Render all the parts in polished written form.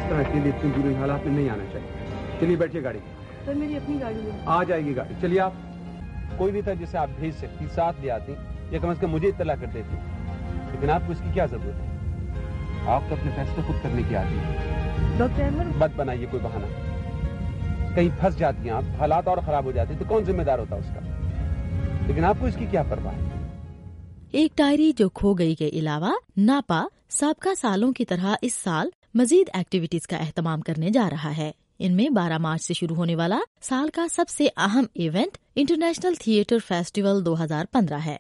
तरह के लिए इतनी बुरे हालात में नहीं आना चाहिए। चलिए बैठिए गाड़ी। सर मेरी अपनी गाड़ी है। आ जाएगी गाड़ी, चलिए आप। कोई भी था जिसे आप भेज सकती, साथ ले आती या कम से कम मुझे इत्तला कर देती, लेकिन आपको इसकी क्या जरूरत है? आप तो अपने फैसले खुद करने की आती है। डॉक्टर अहमद मत बनाइए कोई बहाना। कहीं फंस जाती हैं आप, हालात और खराब हो जाते तो कौन जिम्मेदार होता उसका? लेकिन आपको इसकी क्या परवाह है? एक डायरी जो खो गई के अलावा नापा साबका सालों की तरह इस साल मजीद एक्टिविटीज का एहतमाम करने जा रहा है। इनमें 12 मार्च से शुरू होने वाला साल का सबसे अहम इवेंट इंटरनेशनल थिएटर फेस्टिवल 2015 है।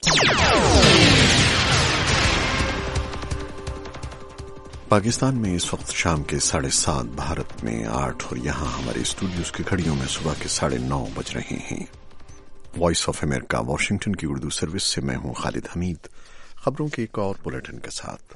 पाकिस्तान में इस वक्त शाम के 7:30, भारत में 8 और यहाँ हमारे स्टूडियोज की घड़ियों में सुबह के 9:30 बज रहे हैं। वॉइस ऑफ अमेरिका वाशिंगटन की उर्दू सर्विस से मैं हूँ खालिद हमीद। खबरों के एक और बुलेटिन के साथ।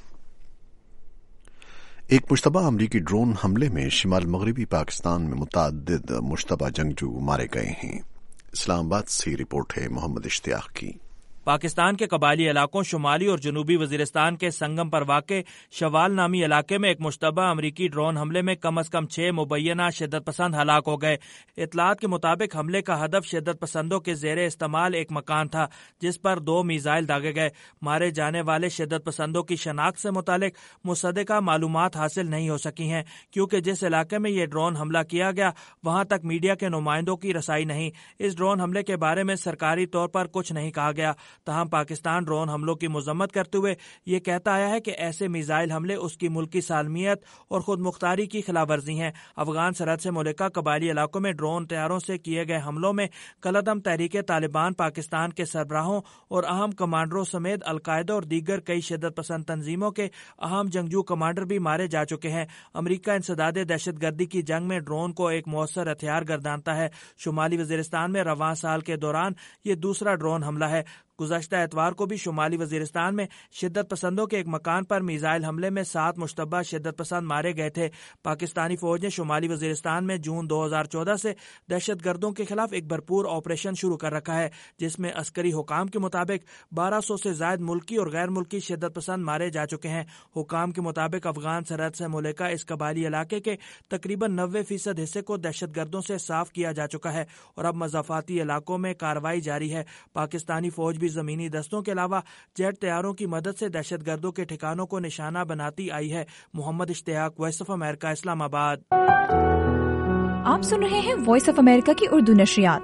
एक मुश्तबा अमरीकी ड्रोन हमले में शिमाल मगरबी पाकिस्तान में मुतअद्दिद मुश्तबा जंगजू मारे गए हैं। इस्लामाबाद से रिपोर्ट है मोहम्मद इश्तियाक की। पाकिस्तान के कबायली इलाकों शुमाली और जनूबी वजीरिस्तान के संगम पर वाक़े शवाल नामी इलाके में एक मुश्तबा अमरीकी ड्रोन हमले में कम से कम 6 मुबैना शिद्दत पसंद हलाक हो गए। इतलात के मुताबिक हमले का हदफ शिद्दत पसंदों के जेरे इस्तेमाल एक मकान था जिस पर 2 मीज़ाइल दागे गए। मारे जाने वाले शिद्दत पसंदों की शनाख्त से मुतालिक मुसद्दका मालूमात हासिल नहीं हो सकी हैं, क्योंकि जिस इलाके में ये ड्रोन हमला किया गया वहां तक मीडिया के नुमाइंदों की रसाई नहीं। इस ड्रोन हमले के बारे में सरकारी तौर पर कुछ नहीं कहा गया। तहम पाकिस्तान ड्रोन हमलों की मजम्मत करते हुए ये कहता आया है कि ऐसे मिसाइल हमले उसकी मुल्की सालमियत और खुद मुख्तारी की खिलाफवर्जी हैं। अफगान सरहद से मुल्का कबायली इलाकों में ड्रोन तैयारों से किए गए हमलों में कलअदम तहरीक तालिबान पाकिस्तान के सरबराहों और अहम कमांडरों समेत अलकायदा और दीगर कई शिद्दत पसंद तंजीमों के अहम जंगजू कमांडर भी मारे जा चुके हैं। अमरीका इंसदाद दहशतगर्दी की जंग में ड्रोन को एक मौसर हथियार गर्दानता है। शुमाली वजीरिस्तान में रवां साल के दौरान ये दूसरा ड्रोन हमला है। गुज़श्ता एतवार को भी शुमाली वजीरिस्तान में शिद्दत पसंदों के एक मकान पर मिसाइल हमले में 7 मुश्तबा शिद्दत पसंद मारे गए थे। पाकिस्तानी फौज ने शुमाली वजीरिस्तान में जून 2014 से दहशत गर्दों के खिलाफ एक भरपूर ऑपरेशन शुरू कर रखा है, जिसमें अस्करी हुकाम के मुताबिक 1200 से ज्यादा मुल्की और गैर मुल्की शिद्दत पसंद मारे जा चुके हैं। हुकाम के मुताबिक अफगान सरहद से मुल्का इस कबायली इलाके के तकरीबन 90% हिस्से को दहशत गर्दों से साफ किया जा चुका है और अब मज़ाफ़ाती इलाकों में कार्रवाई जारी है। पाकिस्तानी फौज भी जमीनी दस्तों के अलावा जेट तैयारों की मदद से दहशत गर्दों के ठिकानों को निशाना बनाती आई है। Mohammad Ishtiaq, voice of America, Islamabad. आप सुन रहे हैं वॉइस ऑफ अमेरिका की उर्दू नशरियात।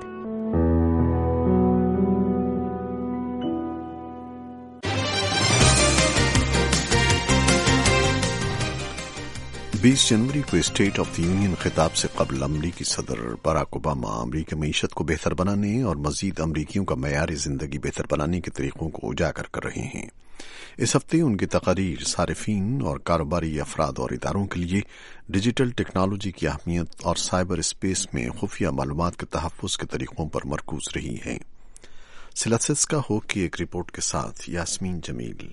20 जनवरी को स्टेट ऑफ द यूनियन खिताब से कबल अमरीकी सदर बराक ओबामा अमरीकी मईशत को बेहतर बनाने और मजीद अमरीकियों का मयार जिंदगी बेहतर बनाने के तरीकों को उजागर कर रहे हैं। इस हफ्ते उनकी तकारीर सारिफीन और कारोबारी अफराद और इदारों के लिए डिजिटल टेक्नोलॉजी की अहमियत और साइबर स्पेस में खुफिया मालूमात के तहफ़्फ़ुज़ के तरीकों पर मरकूज रही है। सिलसिस का हो की एक रिपोर्ट के साथ Yasmeen Jameel.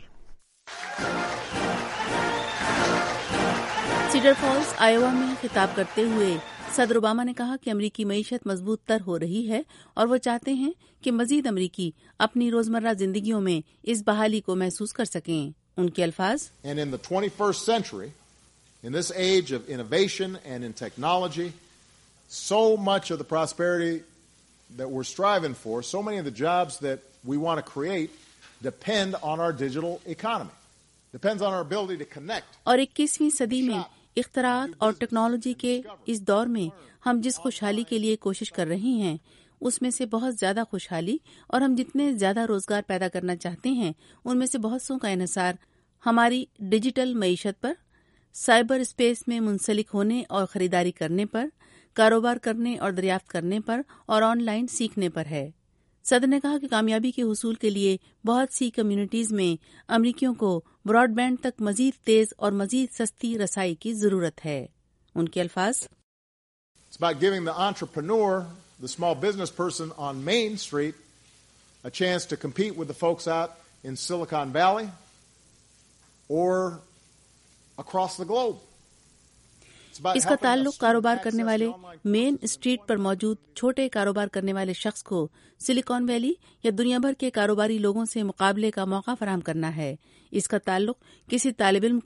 Cedar Falls, Iowa में खिताब करते हुए सदर ओबामा ने कहा कि अमरीकी मईशत मजबूत तर हो रही है और वो चाहते हैं कि मजीद अमरीकी अपनी रोजमर्रा जिंदगियों में इस बहाली को महसूस कर सकें। उनके अल्फाज, And in the 21st century, in this age of innovation and in technology, so much of the prosperity that we're striving for, so many of the jobs that we want to create depend on our digital economy. Depends on our ability to connect. और 21वीं सदी में इख्तरात और technology के इस दौर में हम जिस खुशहाली के लिए कोशिश कर रहे हैं उसमें से बहुत ज्यादा खुशहाली और हम जितने ज्यादा रोजगार पैदा करना चाहते हैं उनमें से बहुत सौ का इन्हिसार हमारी डिजिटल मईशत पर, साइबर स्पेस में मुंसलिक होने और खरीदारी करने पर, कारोबार करने और दरियाफ्त करने पर और ऑनलाइन सीखने पर है। सदर ने कहा कि कामयाबी के हुसूल के लिए बहुत सी कम्युनिटीज में अमरीकियों को ब्रॉडबैंड तक मजीद तेज और मजीद सस्ती रसाई की जरूरत है। उनके अल्फाज, It's about giving the entrepreneur, the small business person on Main Street, a chance to compete with the folks out in Silicon Valley or across the globe. इसका ताल्लुक कारोबार करने वाले मेन स्ट्रीट पर मौजूद छोटे कारोबार करने वाले शख्स को सिलिकॉन वैली या दुनिया भर के कारोबारी लोगों से मुकाबले का मौका फराहम करना है। इसका ताल्लुक किसी तालिब इल्म को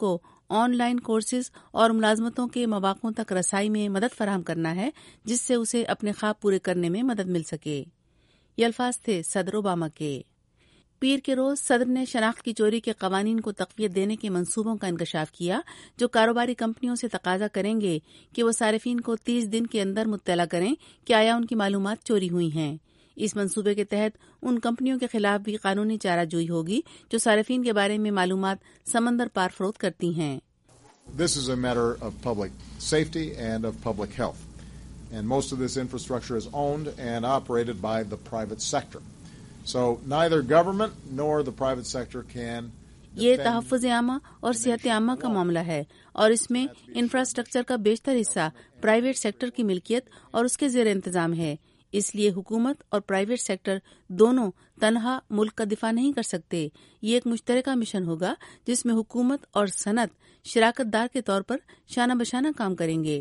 آن لائن کورسز اور ملازمتوں کے مواقعوں تک رسائی میں مدد فراہم کرنا ہے جس سے اسے اپنے خواب پورے کرنے میں مدد مل سکے۔ یہ الفاظ تھے صدر اوباما کے۔ پیر کے روز صدر نے شناخت کی چوری کے قوانین کو تقویت دینے کے منصوبوں کا انکشاف کیا جو کاروباری کمپنیوں سے تقاضا کریں گے کہ وہ صارفین کو 30 دن کے اندر مطلع کریں کہ آیا ان کی معلومات چوری ہوئی ہیں۔ اس منصوبے کے تحت ان کمپنیوں کے خلاف بھی قانونی چارہ جوئی ہوگی جو صارفین کے بارے میں معلومات سمندر پار فروخت کرتی ہیں۔ This is a matter of public safety and of public health. And most of this infrastructure is owned and operated by the private sector. So neither government nor the private sector can یہ تحفظ عامہ اور صحت عامہ کا معاملہ ہے اور اس میں انفراسٹرکچر کا بیشتر حصہ پرائیویٹ سیکٹر کی ملکیت اور اس کے زیر انتظام ہے۔ اس لیے حکومت اور پرائیویٹ سیکٹر دونوں تنہا ملک کا دفاع نہیں کر سکتے۔ یہ ایک مشترکہ مشن ہوگا جس میں حکومت اور صنعت شراکت دار کے طور پر شانہ بشانہ کام کریں گے۔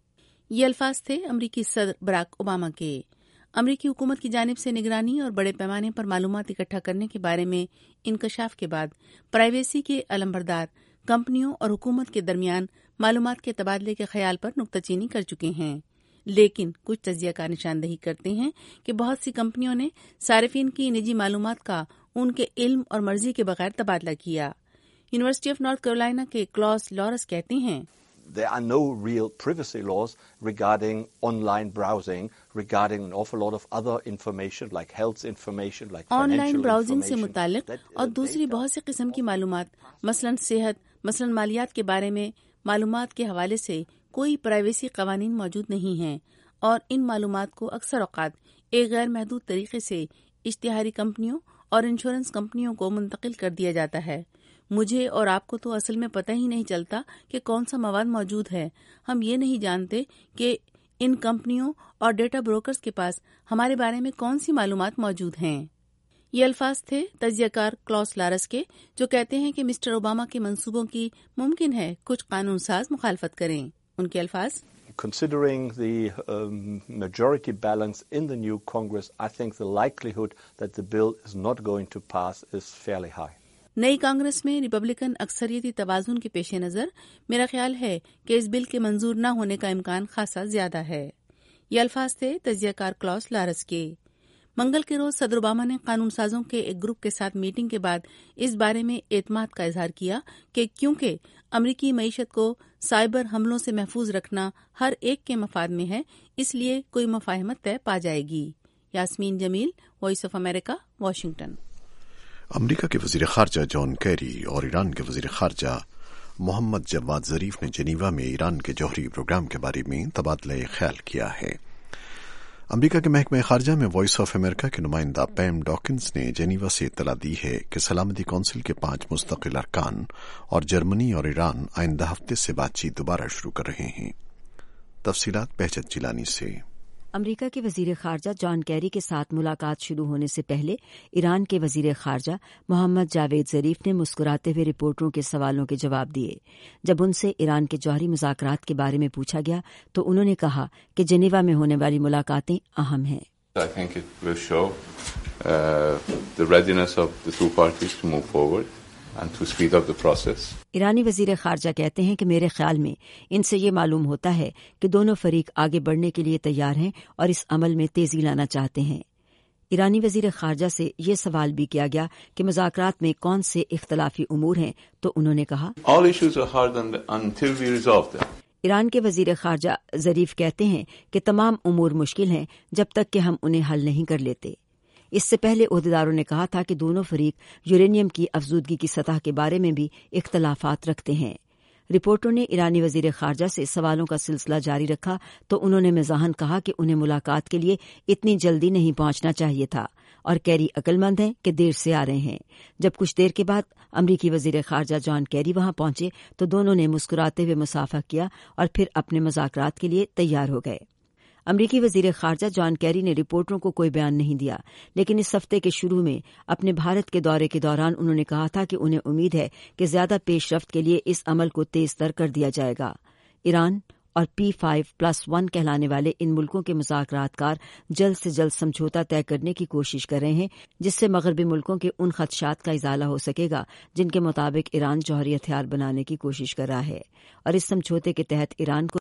یہ الفاظ تھے امریکی صدر براک اوباما کے۔ امریکی حکومت کی جانب سے نگرانی اور بڑے پیمانے پر معلومات اکٹھا کرنے کے بارے میں انکشاف کے بعد پرائیویسی کے علمبردار کمپنیوں اور حکومت کے درمیان معلومات کے تبادلے کے خیال پر نکتہ چینی کر چکے ہیں، لیکن کچھ تجزیہ کار نشاندہی کرتے ہیں کہ بہت سی کمپنیوں نے صارفین کی نجی معلومات کا ان کے علم اور مرضی کے بغیر تبادلہ کیا۔ یونیورسٹی آف نارتھ کیرولینا کے کلاس لارس کہتے ہیں There are no real privacy laws regarding online browsing, regarding an awful lot of other information like health information, like on financial line browsing سے information. متعلق اور دوسری بہت سی قسم کی معلومات مثلا صحت، مثلا مالیات کے بارے میں معلومات کے حوالے سے کوئی پرائیویسی قوانین موجود نہیں ہیں اور ان معلومات کو اکثر اوقات ایک غیر محدود طریقے سے اشتہاری کمپنیوں اور انشورنس کمپنیوں کو منتقل کر دیا جاتا ہے۔ مجھے اور آپ کو تو اصل میں پتہ ہی نہیں چلتا کہ کون سا مواد موجود ہے۔ ہم یہ نہیں جانتے کہ ان کمپنیوں اور ڈیٹا بروکرز کے پاس ہمارے بارے میں کون سی معلومات موجود ہیں۔ یہ الفاظ تھے تجزیہ کار کلاس لارس کے، جو کہتے ہیں کہ مسٹر اوباما کے منصوبوں کی ممکن ہے کچھ قانون ساز مخالفت کریں۔ ان کے الفاظ Considering the majority balance in the new Congress, I think the likelihood that the bill is not going to pass is fairly high. نئی کانگریس میں ریپبلکن اکثریتی توازن کے پیش نظر میرا خیال ہے کہ اس بل کے منظور نہ ہونے کا امکان خاصا زیادہ ہے۔ یہ الفاظ تھے تجزیہ کار کلاس لارس کے۔ منگل کے روز صدر اوباما نے قانون سازوں کے ایک گروپ کے ساتھ میٹنگ کے بعد اس بارے میں اعتماد کا اظہار کیا کہ کیونکہ امریکی معیشت کو سائبر حملوں سے محفوظ رکھنا ہر ایک کے مفاد میں ہے، اس لیے کوئی مفاہمت طے پا جائے گی۔ Yasmeen Jameel, voice of America, Washington. امریکہ کے وزیر خارجہ جان کیری اور ایران کے وزیر خارجہ محمد جواد ظریف نے جنیوا میں ایران کے جوہری پروگرام کے بارے میں تبادلہ خیال کیا ہے۔ امریکہ کے محکمہ خارجہ میں وائس آف امریکہ کے نمائندہ پیم ڈاکنز نے جنیوا سے اطلاع دی ہے کہ سلامتی کونسل کے 5 مستقل ارکان اور جرمنی اور ایران آئندہ ہفتے سے بات چیت دوبارہ شروع کر رہے ہیں۔ تفصیلات بہجت جیلانی سے۔ امریکہ کے وزیر خارجہ جان کیری کے ساتھ ملاقات شروع ہونے سے پہلے ایران کے وزیر خارجہ محمد جاوید ظریف نے مسکراتے ہوئے رپورٹروں کے سوالوں کے جواب دیے۔ جب ان سے ایران کے جوہری مذاکرات کے بارے میں پوچھا گیا تو انہوں نے کہا کہ جنیوا میں ہونے والی ملاقاتیں اہم ہیں۔ I think it will show the readiness of the two parties to move forward and to speed up the process. ایرانی وزیر خارجہ کہتے ہیں کہ میرے خیال میں ان سے یہ معلوم ہوتا ہے کہ دونوں فریق آگے بڑھنے کے لیے تیار ہیں اور اس عمل میں تیزی لانا چاہتے ہیں۔ ایرانی وزیر خارجہ سے یہ سوال بھی کیا گیا کہ مذاکرات میں کون سے اختلافی امور ہیں تو انہوں نے کہا All issues are hard until we resolve them. Iran کے وزیر خارجہ ظریف کہتے ہیں کہ تمام امور مشکل ہیں جب تک کہ ہم انہیں حل نہیں کر لیتے۔ اس سے پہلے عہدیداروں نے کہا تھا کہ دونوں فریق یورینیم کی افزودگی کی سطح کے بارے میں بھی اختلافات رکھتے ہیں۔ رپورٹوں نے ایرانی وزیر خارجہ سے سوالوں کا سلسلہ جاری رکھا تو انہوں نے مزاحن کہا کہ انہیں ملاقات کے لیے اتنی جلدی نہیں پہنچنا چاہیے تھا اور کیری عقل مند ہیں کہ دیر سے آ رہے ہیں۔ جب کچھ دیر کے بعد امریکی وزیر خارجہ جان کیری وہاں پہنچے تو دونوں نے مسکراتے ہوئے مصافحہ کیا اور پھر اپنے مذاکرات کے لیے تیار ہو گئے۔ امریکی وزیر خارجہ جان کیری نے رپورٹروں کو کوئی بیان نہیں دیا، لیکن اس ہفتے کے شروع میں اپنے بھارت کے دورے کے دوران انہوں نے کہا تھا کہ انہیں امید ہے کہ زیادہ پیش رفت کے لیے اس عمل کو تیز تر کر دیا جائے گا۔ ایران اور P5+1 कहलाने वाले इन मुल्कों के मुज़ाकरात कार जल्द से जल्द समझौता तय करने की कोशिश कर रहे हैं, जिससे मगरबी मुल्कों के उन खदशात का इजाला हो सकेगा जिनके मुताबिक ईरान जौहरी हथियार बनाने की कोशिश कर रहा है, और इस समझौते के तहत ईरान को